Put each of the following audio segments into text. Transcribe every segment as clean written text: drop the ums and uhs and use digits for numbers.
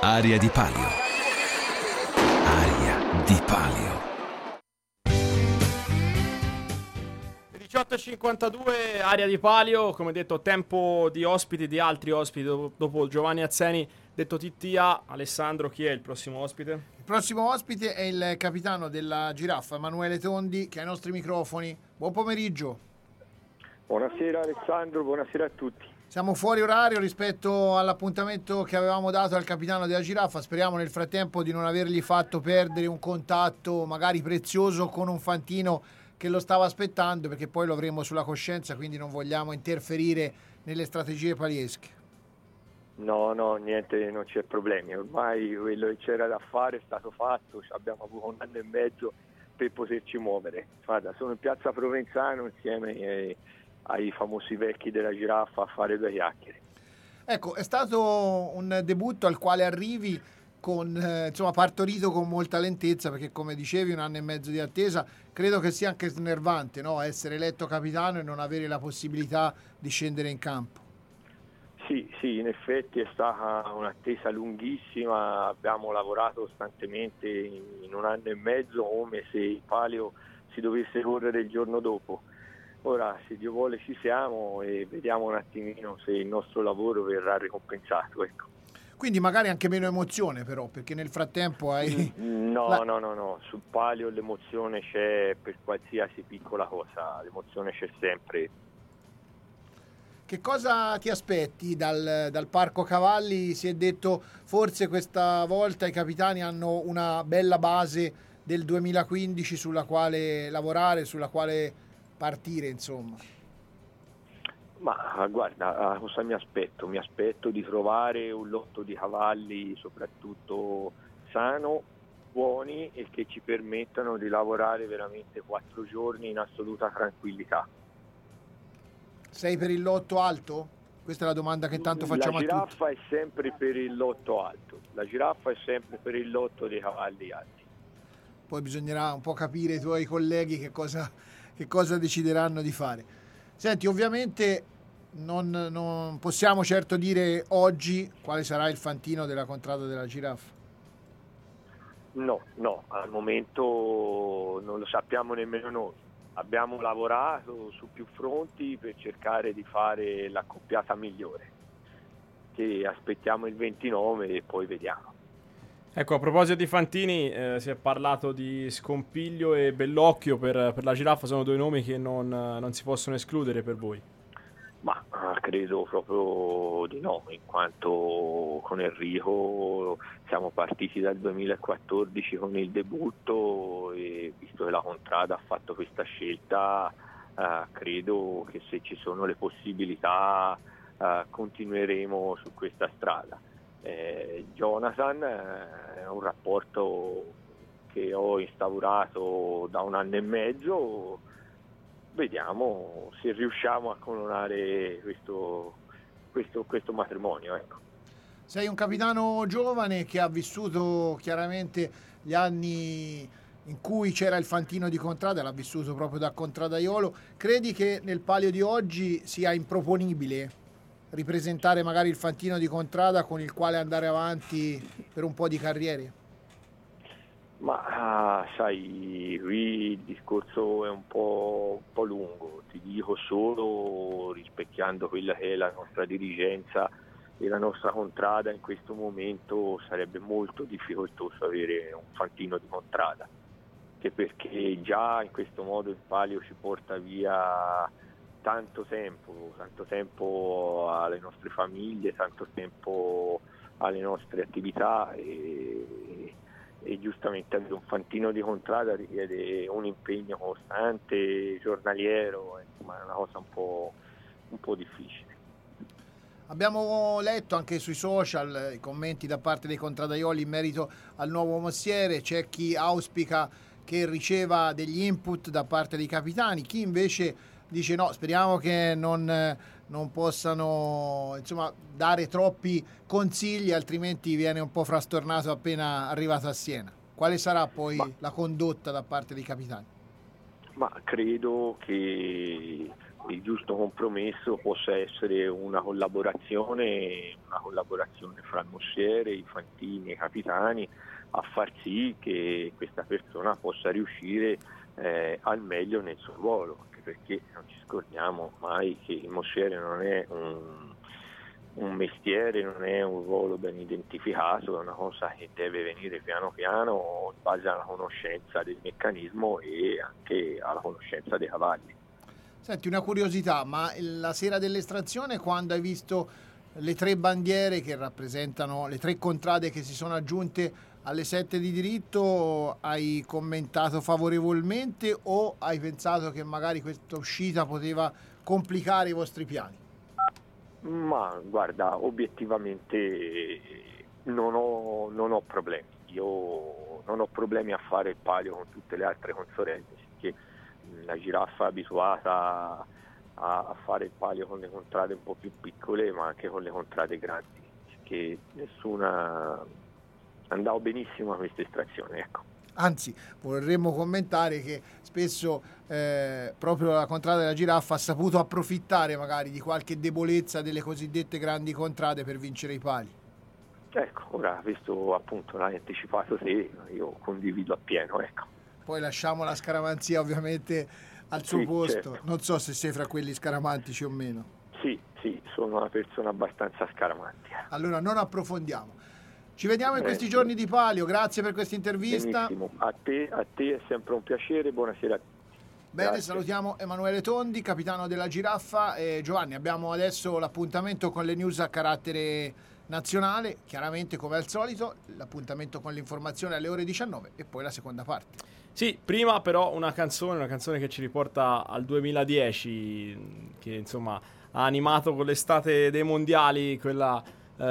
Aria di Palio. Aria di Palio. 18:52, Aria di Palio, come detto tempo di ospiti, di altri ospiti dopo Giovanni Azzeni, detto Tittia. Alessandro, chi è il prossimo ospite? Il prossimo ospite è il capitano della Giraffa, Emanuele Tondi, che ha i nostri microfoni. Buon pomeriggio. Buonasera Alessandro, buonasera a tutti. Siamo fuori orario rispetto all'appuntamento che avevamo dato al capitano della Giraffa. Speriamo nel frattempo di non avergli fatto perdere un contatto magari prezioso con un fantino che lo stava aspettando, perché poi lo avremo sulla coscienza, quindi non vogliamo interferire nelle strategie paliesche. No, niente, non c'è problemi. Ormai quello che c'era da fare è stato fatto, abbiamo avuto un anno e mezzo per poterci muovere. Guarda, sono in piazza Provenzano insieme ai famosi vecchi della Giraffa a fare due chiacchiere. Ecco, è stato un debutto al quale arrivi con partorito con molta lentezza, perché come dicevi un anno e mezzo di attesa. Credo che sia anche snervante, no? Essere eletto capitano e non avere la possibilità di scendere in campo. Sì, in effetti è stata un'attesa lunghissima, abbiamo lavorato costantemente in un anno e mezzo come se il palio si dovesse correre il giorno dopo. Ora, se Dio vuole, ci siamo e vediamo un attimino se il nostro lavoro verrà ricompensato, ecco. Quindi magari anche meno emozione, però, perché nel frattempo hai... No, sul palio l'emozione c'è per qualsiasi piccola cosa, l'emozione c'è sempre. Che cosa ti aspetti dal Parco Cavalli? Si è detto forse questa volta i capitani hanno una bella base del 2015 sulla quale lavorare, sulla quale partire, insomma. Ma guarda, cosa mi aspetto? Mi aspetto di trovare un lotto di cavalli soprattutto sano, buoni e che ci permettano di lavorare veramente 4 giorni in assoluta tranquillità. Sei per il lotto alto? Questa è la domanda che tanto facciamo a tutti. La giraffa è sempre per il lotto alto, la giraffa è sempre per il lotto dei cavalli alti. Poi bisognerà un po' capire i tuoi colleghi che cosa decideranno di fare. Senti, ovviamente non possiamo certo dire oggi quale sarà il fantino della contrada della Giraffa. No, al momento non lo sappiamo nemmeno noi. Abbiamo lavorato su più fronti per cercare di fare l'accoppiata migliore, che aspettiamo il 29 e poi vediamo. Ecco, a proposito di fantini, si è parlato di Scompiglio e Bellocchio per la Giraffa, sono due nomi che non si possono escludere per voi. Ma credo proprio di no, in quanto con Enrico siamo partiti dal 2014 con il debutto e visto che la contrada ha fatto questa scelta, credo che se ci sono le possibilità continueremo su questa strada. Jonathan è un rapporto che ho instaurato da un anno e mezzo. Vediamo se riusciamo a coronare questo matrimonio, ecco. Sei un capitano giovane che ha vissuto chiaramente gli anni in cui c'era il fantino di contrada, l'ha vissuto proprio da contradaiolo. Credi che nel palio di oggi sia improponibile ripresentare magari il fantino di contrada con il quale andare avanti per un po' di carriere? Ma sai, qui il discorso è un po' lungo, ti dico solo rispecchiando quella che è la nostra dirigenza e la nostra contrada in questo momento sarebbe molto difficoltoso avere un fantino di contrada, che perché già in questo modo il palio ci porta via tanto tempo alle nostre famiglie, tanto tempo alle nostre attività e giustamente avere un fantino di contrada richiede un impegno costante, giornaliero, insomma è una cosa un po' difficile. Abbiamo letto anche sui social i commenti da parte dei contradaioli in merito al nuovo mestiere. C'è chi auspica che riceva degli input da parte dei capitani, chi invece dice no, speriamo che non possano dare troppi consigli, altrimenti viene un po' frastornato appena arrivato a Siena. Quale sarà poi la condotta da parte dei capitani? Ma credo che il giusto compromesso possa essere una collaborazione fra il Mossiere, i Fantini e i capitani, a far sì che questa persona possa riuscire al meglio nel suo ruolo, anche perché non ci scordiamo mai che il Mossiere non è un mestiere, non è un ruolo ben identificato, è una cosa che deve venire piano piano in base alla conoscenza del meccanismo e anche alla conoscenza dei cavalli. Senti, una curiosità, ma la sera dell'estrazione, quando hai visto le 3 bandiere che rappresentano le 3 contrade che si sono aggiunte alle 7 di diritto, hai commentato favorevolmente o hai pensato che magari questa uscita poteva complicare i vostri piani? Ma guarda, obiettivamente non ho problemi. Io non ho problemi a fare il palio con tutte le altre consorelle, perché la giraffa è abituata a fare il palio con le contrade un po' più piccole, ma anche con le contrade grandi, che nessuna andava benissimo a questa estrazione, ecco. Anzi, vorremmo commentare che spesso proprio la contrada della giraffa ha saputo approfittare magari di qualche debolezza delle cosiddette grandi contrade per vincere i pali. Ecco, ora questo appunto l'hai anticipato te, io condivido appieno, ecco. Poi lasciamo la scaramanzia ovviamente al suo posto, certo. Non so se sei fra quelli scaramantici o meno. Sì, sono una persona abbastanza scaramantica. Allora non approfondiamo. Ci vediamo in questi giorni di palio, grazie per questa intervista. Benissimo, a te è sempre un piacere, buonasera a tutti. Bene, Grazie. salutiamo Emanuele Tondi, capitano della Giraffa. Giovanni, abbiamo adesso l'appuntamento con le news a carattere nazionale, chiaramente come al solito, l'appuntamento con l'informazione alle ore 19 e poi la seconda parte. Sì, prima però una canzone che ci riporta al 2010, che insomma ha animato con l'estate dei mondiali, quella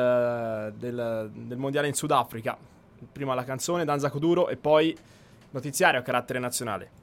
del mondiale in Sudafrica. Prima la canzone Danza Kuduro e poi notiziario a carattere nazionale.